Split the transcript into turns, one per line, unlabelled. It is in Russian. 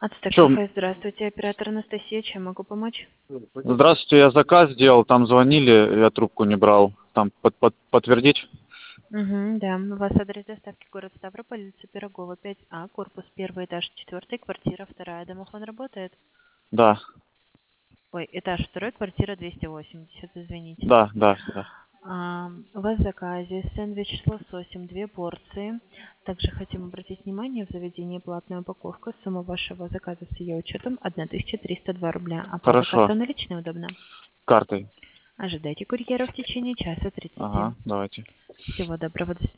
Чё,
Кафе, здравствуйте, оператор Анастасия, чем могу помочь?
здравствуйте, я заказ сделал, там звонили, я трубку не брал. Там подтвердить?
Угу, да, у вас адрес доставки город Ставрополь, улица Пирогова, 5А, корпус 1, этаж 4, квартира 2. Домофон работает?
Да,
Ой, этаж 2, квартира 280, извините.
да.
У вас в заказе сэндвич с лососем, 2 порции. Также хотим обратить внимание, в заведении платная упаковка. Сумма вашего заказа с ее учетом 1302 рубля. Оплата
Хорошо,
картой наличной удобно.
картой.
Ожидайте курьера в течение часа 30.
Ага, давайте.
Всего доброго, до свидания.